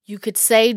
You could say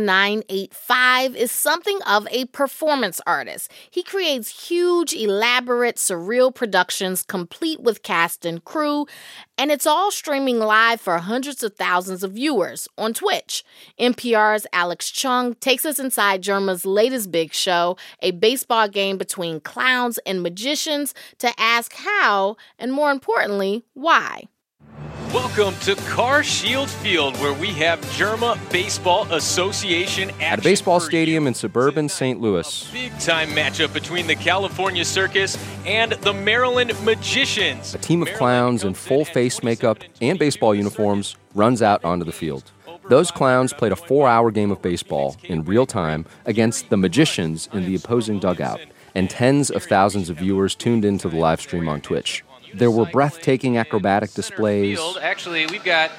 Jerma985 is something of a performance artist. He creates huge, elaborate, surreal productions complete with cast and crew, and it's all streaming live for hundreds of thousands of viewers on Twitch. NPR's Alex Chung takes us inside Jerma's latest big show, a baseball game between clowns and magicians, to ask how, and more importantly, why. Welcome to Car Shield Field, where we have Jerma Baseball Association at a baseball stadium in suburban St. Louis. Big-time matchup between the California Circus and the Maryland Magicians. A team of clowns in full face makeup and baseball uniforms runs out onto the field. Those clowns played a 4-hour game of baseball in real time against the Magicians in the opposing dugout, and tens of thousands of viewers tuned into the live stream on Twitch. There were breathtaking acrobatic displays. Actually, we've got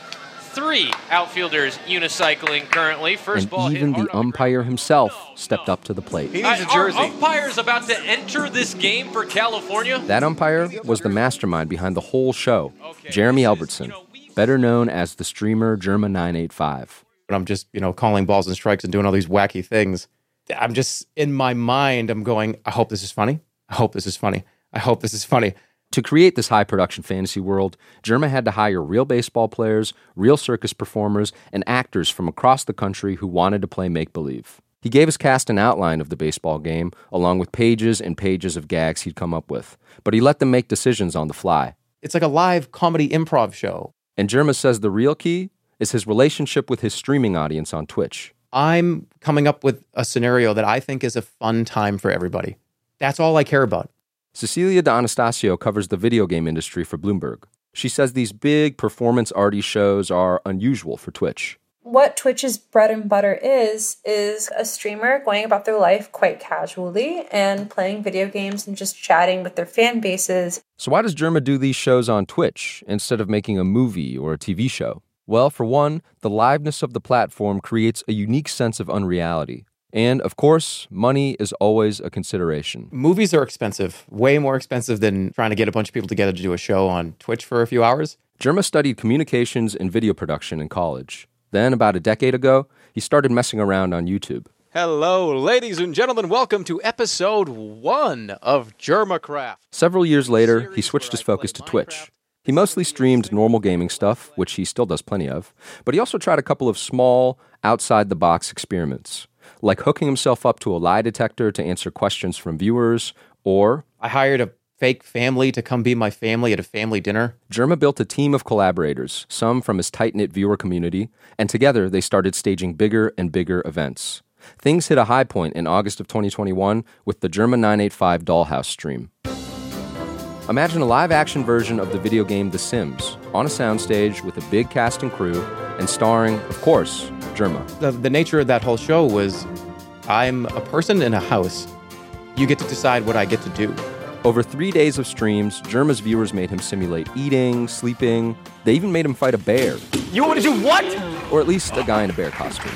3 outfielders unicycling currently. And even the umpire himself stepped up to the plate. He needs a jersey. Our umpire's about to enter this game for California. That umpire was the mastermind behind the whole show, Jeremy Albertson, better known as the streamer Jerma985. When I'm just, calling balls and strikes and doing all these wacky things, I'm just, in my mind, I'm going, I hope this is funny. I hope this is funny. I hope this is funny. To create this high-production fantasy world, Jerma had to hire real baseball players, real circus performers, and actors from across the country who wanted to play make-believe. He gave his cast an outline of the baseball game, along with pages and pages of gags he'd come up with, but he let them make decisions on the fly. It's like a live comedy improv show. And Jerma says the real key is his relationship with his streaming audience on Twitch. I'm coming up with a scenario that I think is a fun time for everybody. That's all I care about. Cecilia D'Anastasio covers the video game industry for Bloomberg. She says these big performance-arty shows are unusual for Twitch. What Twitch's bread and butter is a streamer going about their life quite casually and playing video games and just chatting with their fan bases. So why does Jerma do these shows on Twitch instead of making a movie or a TV show? Well, for one, the liveness of the platform creates a unique sense of unreality. And, of course, money is always a consideration. Movies are expensive, way more expensive than trying to get a bunch of people together to do a show on Twitch for a few hours. Jerma studied communications and video production in college. Then, about a decade ago, he started messing around on YouTube. Hello, ladies and gentlemen. Welcome to episode 1 of Jermacraft. Several years later, he switched his focus to Twitch. He mostly streamed normal gaming stuff, which he still does plenty of, but he also tried a couple of small, outside-the-box experiments, like hooking himself up to a lie detector to answer questions from viewers, or I hired a fake family to come be my family at a family dinner. Jerma built a team of collaborators, some from his tight-knit viewer community, and together they started staging bigger and bigger events. Things hit a high point in August of 2021 with the Jerma985 Dollhouse stream. Imagine a live-action version of the video game The Sims, on a soundstage with a big cast and crew, and starring, of course, Jerma. The nature of that whole show was, I'm a person in a house. You get to decide what I get to do. Over 3 days of streams, Jerma's viewers made him simulate eating, sleeping. They even made him fight a bear. You want to do what? Or at least a guy in a bear costume.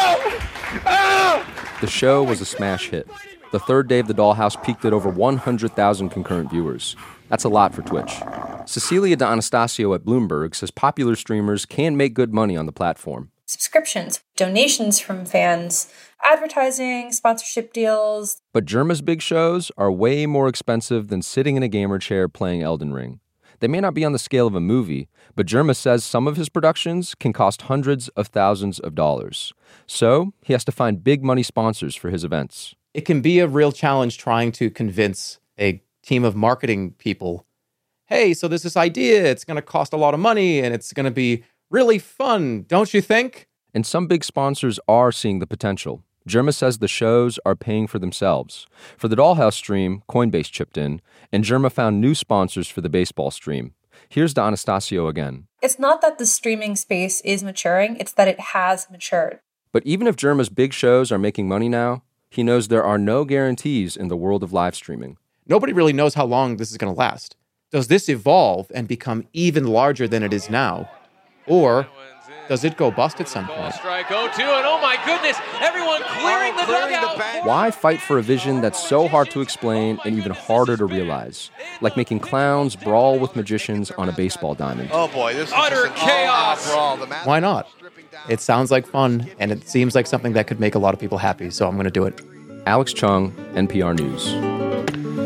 The show was a smash hit. The third day of the Dollhouse peaked at over 100,000 concurrent viewers. That's a lot for Twitch. Cecilia D'Anastasio at Bloomberg says popular streamers can make good money on the platform. Subscriptions, donations from fans, advertising, sponsorship deals. But Jerma's big shows are way more expensive than sitting in a gamer chair playing Elden Ring. They may not be on the scale of a movie, but Jerma says some of his productions can cost hundreds of thousands of dollars. So he has to find big money sponsors for his events. It can be a real challenge trying to convince a team of marketing people, hey, so there's this idea, it's going to cost a lot of money, and it's going to be really fun, don't you think? And some big sponsors are seeing the potential. Jerma says the shows are paying for themselves. For the Dollhouse stream, Coinbase chipped in, and Jerma found new sponsors for the baseball stream. Here's D'Anastasio again. It's not that the streaming space is maturing, it's that it has matured. But even if Jerma's big shows are making money now, he knows there are no guarantees in the world of live streaming. Nobody really knows how long this is going to last. Does this evolve and become even larger than it is now? Or does it go bust at some point? Strike 0-2, and oh my goodness, everyone clearing the dugout. Why fight for a vision that's so hard to explain and even harder to realize? Like making clowns brawl with magicians on a baseball diamond. Oh boy, this is utter chaos. Why not? It sounds like fun, and it seems like something that could make a lot of people happy, so I'm going to do it. Alex Chung, NPR News.